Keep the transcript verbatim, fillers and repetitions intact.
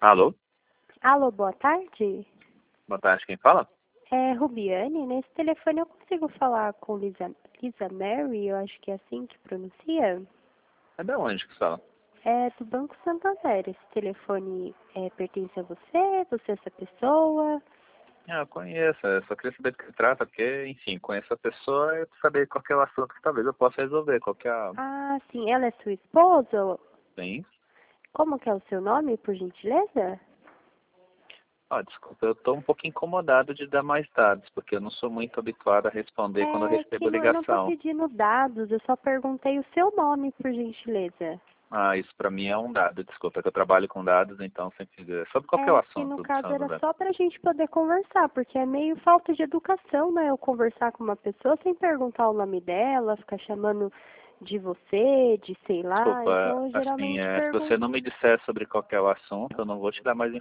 Alô? Alô, boa tarde. Boa tarde, quem fala? É Rubiane. Nesse telefone eu consigo falar com Lisa, Lisa Mary, eu acho que é assim que pronuncia. É de onde que você fala? É do Banco Santander. Esse telefone é, pertence a você? Você é essa pessoa? Ah, eu conheço, eu só queria saber do que se trata, porque, enfim, conheço a pessoa e saber qual que é o assunto que talvez eu possa resolver, qual que é a... Ah, sim. Ela é sua esposa? Sim? Como que é o seu nome, por gentileza? Ó, desculpa, eu estou um pouco incomodado de dar mais dados, porque eu não sou muito habituado a responder quando eu É que recebo não, eu não estou ligação. pedindo dados, eu só perguntei o seu nome, por gentileza. Ah, isso para mim é um dado, desculpa, é que eu trabalho com dados, então sempre... Sobre qual que é o É que no assunto do caso era Santander? só pra gente poder conversar, porque é meio falta de educação, né? Eu conversar com uma pessoa sem perguntar o nome dela, ficar chamando de você, de sei lá, Desculpa, então eu assim, geralmente é, se você pergunto. não me disser sobre qual que é o assunto, eu não vou te dar mais